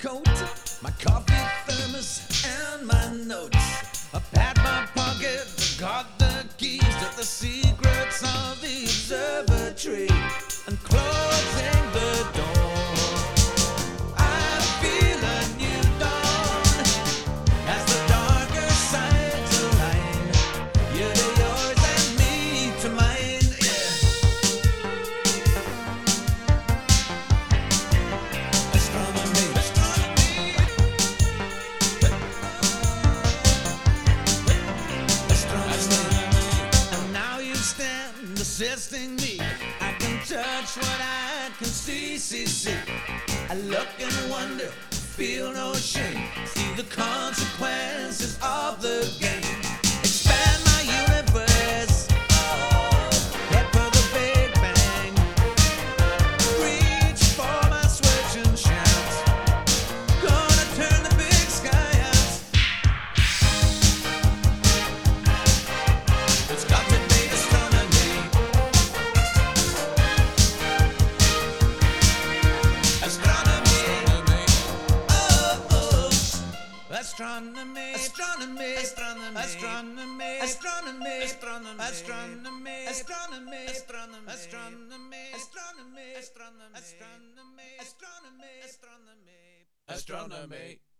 coat, my coffee thermos, and my notes. I pat my pocket, got the keys to the secrets of the observatory, and closing the door, I feel a new dawn as the darker sides align. You to yours and me to mine. Assisting me, I can touch what I can see. I look and wonder, feel no shame, see the consequences of the game. Expand my universe, head for the Big Bang, reach for my switch and shout, gonna turn the big sky out. It's got to be astronomy. Astronomy, astronomy, astronomy, astronomy, astronomy, astronomy, astronomy, astronomy, astronomy, astronomy, astronomy, astronomy, astronomy, astronomy, astronomy, astronomy.